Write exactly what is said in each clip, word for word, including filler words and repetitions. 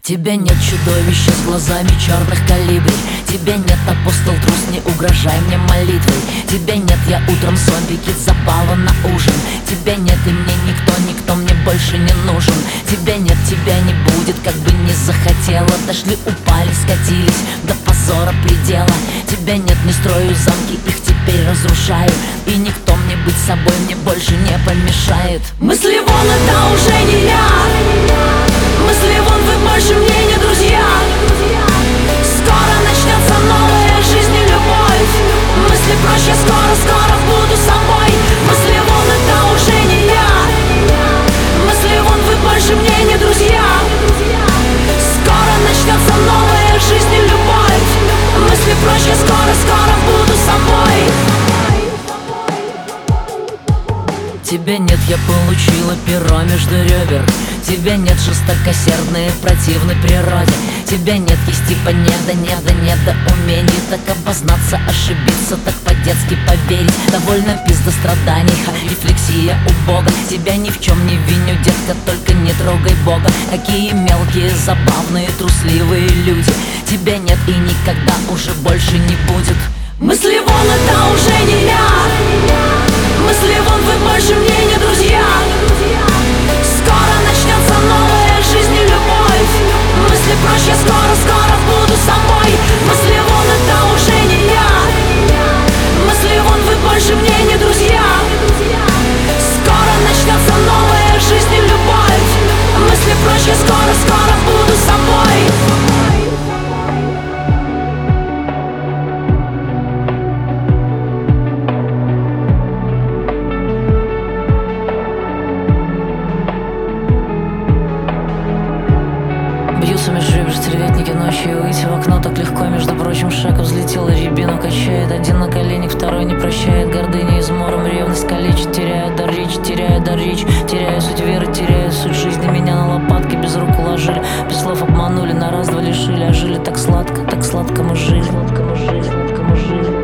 Тебя нет, чудовища с глазами черных калибрей. Тебя нет, апостол трус, не угрожай мне молитвой. Тебя нет, я утром сон, прикид забава на ужин. Тебя нет, и мне никто, никто мне больше не нужен. Тебя нет, тебя не будет, как бы не захотела. Дошли, упали, скатились до позора предела. Тебя нет, не строю замки, их теперь разрушаю. И никто мне быть собой мне больше не помешает. Мысли вон, это уже не я. Мысли вон, вы больше мне не друзья. Скоро начнется новая жизнь и любовь. Мысли проще, скоро, скоро буду собой. Мысли вон, это уже не я. Мысли вон, вы больше мне не друзья. Скоро начнется новая жизнь и любовь. Мысли проще, скоро, скоро буду собой. Тебя нет, я получила перо между ребер. Тебя нет, жестокосердной, противной природе. Тебя нет, есть типа неда, неда, неда умений. Так обознаться, ошибиться, так по-детски поверить. Довольно пизда страданий, ха, рефлексия у Бога. Тебя ни в чем не виню, детка, только не трогай Бога. Какие мелкие, забавные, трусливые люди. Тебя нет и никогда уже больше не будет. Мысли вон, это уже не я. Мысли вон, вы больше мне не друзья. Скоро начнется новая жизнь и любовь. Мысли проще, скоро, скоро буду собой. Мысли вон, это уже не я. Мысли вон, вы больше мне не друзья. Скоро начнется новая жизнь и любовь. Мысли проще, скоро, скоро буду собой. Бьются меж ребер стервятники ночью. Выйти в окно так легко, между прочим, шаг взлетела, рябину качает. Один на коленях, второй не прощает. Гордыня измором, ревность калечит. Теряю дар речи, теряю дар речи. Теряю суть веры, теряю суть жизни. Меня на лопатки без рук уложили. Без слов обманули, на раз-два лишили. А жили так сладко, так сладко мы жили. Сладко мы жили, сладко мы жили.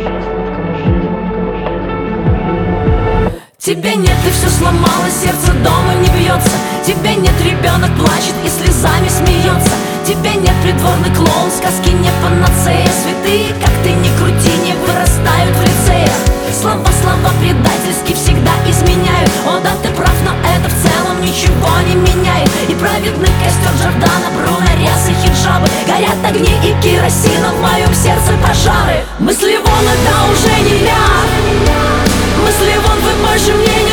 Тебя нет, и все сломалось, сердце дома не бьется. Тебя нет, ребенок плачет и слезами смеется. Тебя нет, придворный клоун, сказки не панацея. Святые, как ты ни крути, не вырастают в лицеях. Слова, слова предательски всегда изменяют. О да, ты прав, но это в целом ничего не меняет. И праведный костер Джордана Бруно, рясы, хиджабы. Горят огни и керосина, в моем сердце пожары. Мысли вон, это уже не я. Мысли вон, вы больше мне не